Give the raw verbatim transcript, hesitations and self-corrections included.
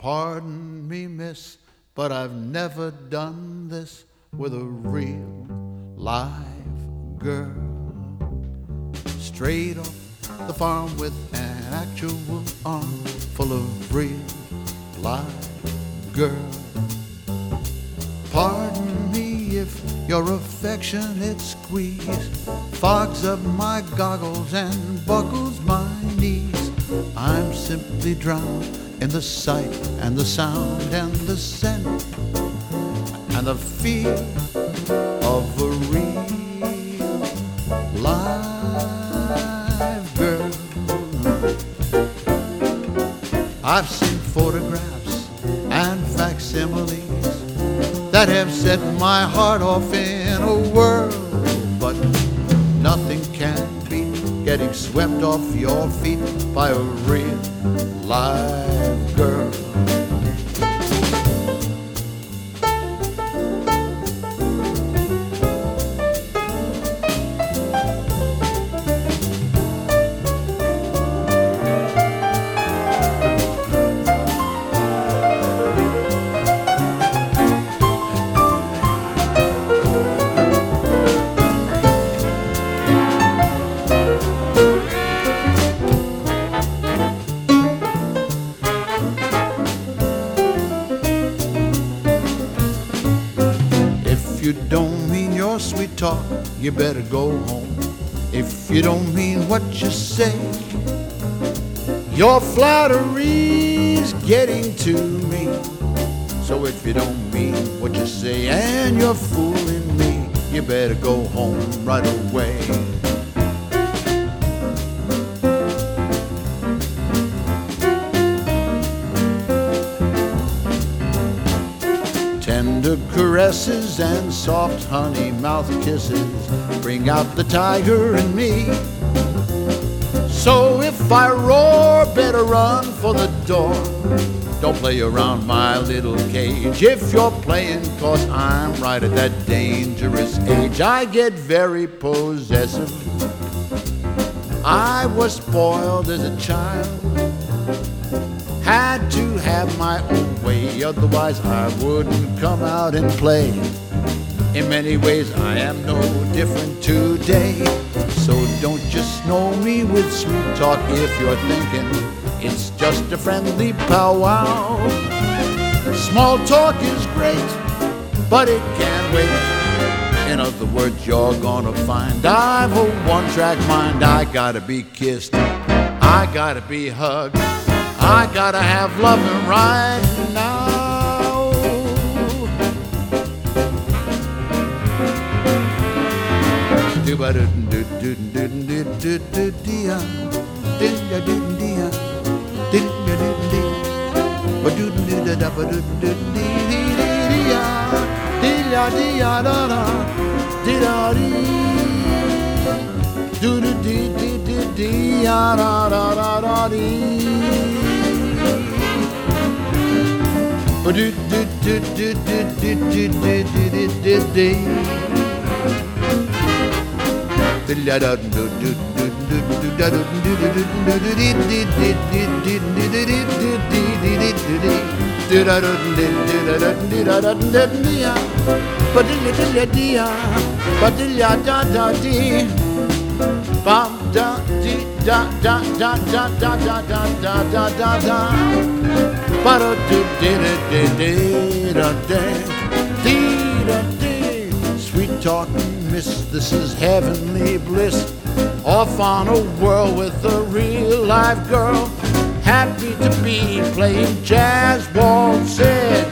Pardon me, miss, but I've never done this with a real live girl. Straight off the farm with an actual arm full of real live girl. Pardon me if your affectionate squeeze fogs up my goggles and buckles my knees. I'm simply drowned in the sight and the sound and the scent and the feel of a real live girl. I've seen photographs and facsimiles that have set my heart off in a whirl, but nothing can beat getting swept off your feet by a real live girl. If you don't mean your sweet talk, you better go home. If you don't mean what you say, your flattery's getting to me. So if you don't mean what you say and you're fooling me, you better go home right away. Tender caresses and soft honey mouth kisses bring out the tiger in me. So if I roar, better run for the door. Don't play around my little cage. If you're playing, cause I'm right at that dangerous age. I get very possessive. I was spoiled as a child, had to have my own way, otherwise I wouldn't come out and play. In many ways I am no different today. So don't just know me with sweet talk if you're thinking it's just a friendly powwow. Small talk is great, but it can't wait. In other words, you're gonna find I've a one-track mind. I gotta be kissed, I gotta be hugged, I gotta have loving right now. Sweet talking, miss, this is heavenly bliss. Off on a whirl with a real live girl. Happy to be playing jazz waltzes